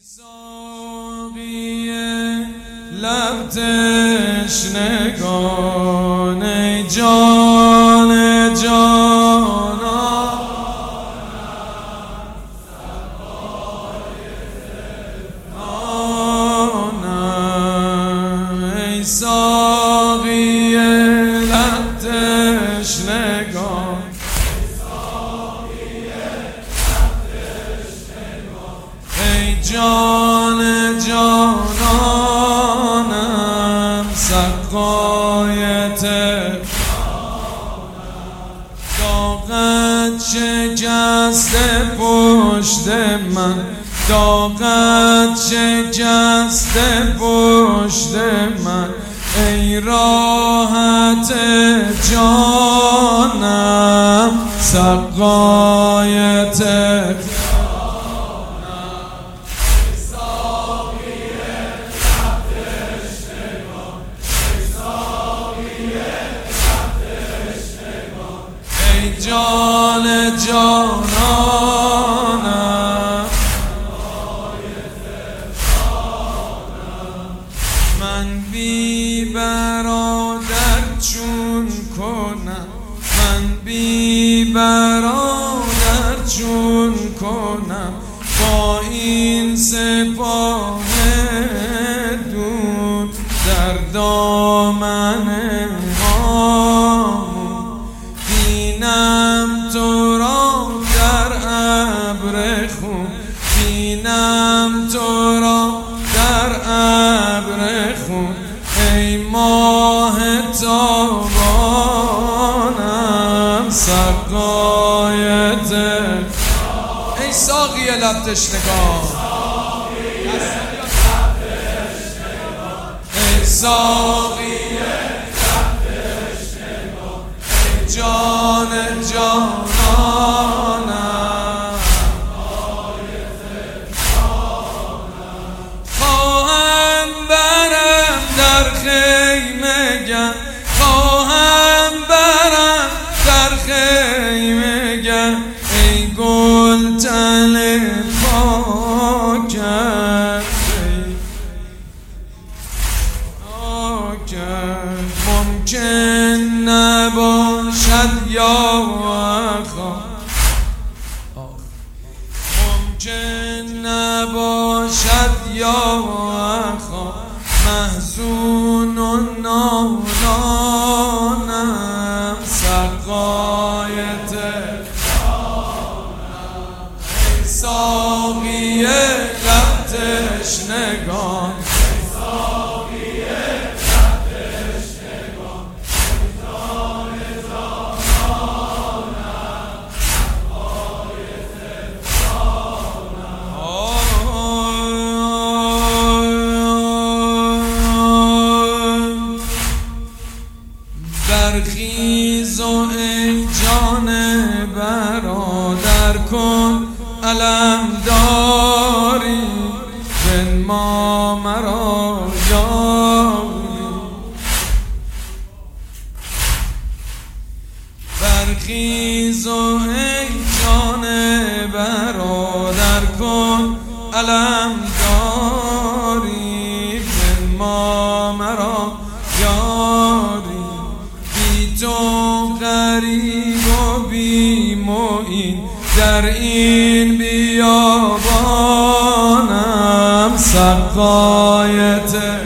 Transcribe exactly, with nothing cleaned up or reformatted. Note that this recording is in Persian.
ساقی لب تشنگان ای جان جانان ای ساقی لب تشنگان ای جان جانانم سقای داغت شکسته پشت من داغت شکسته پشت من ای راحت جانم سقای جان جانانم من بی برادر چون کنم من بی برادر چون کنم با این سپاه دون در دامن بینم تو را در ابر خون بینم تو را در ابر خون ای ماه تابانم سقای ای ساقی لب تشنگان ای ساقی جان جانانم خواهم برم در خیمه گه خواهم برم در خیمه گه ای گل تن پاکت ممکن نباشد یا خوا ممکن نباشد یا خوا محزون و نالانم سقایت ای ساقی لب تشنگان برخیز و ای جان برادر کن علم داری بنما مرا یاری برخیز و ای جان برادر کن علم داری بنما مرا یاری تو غریب و بی معین در این بیابانم سقایت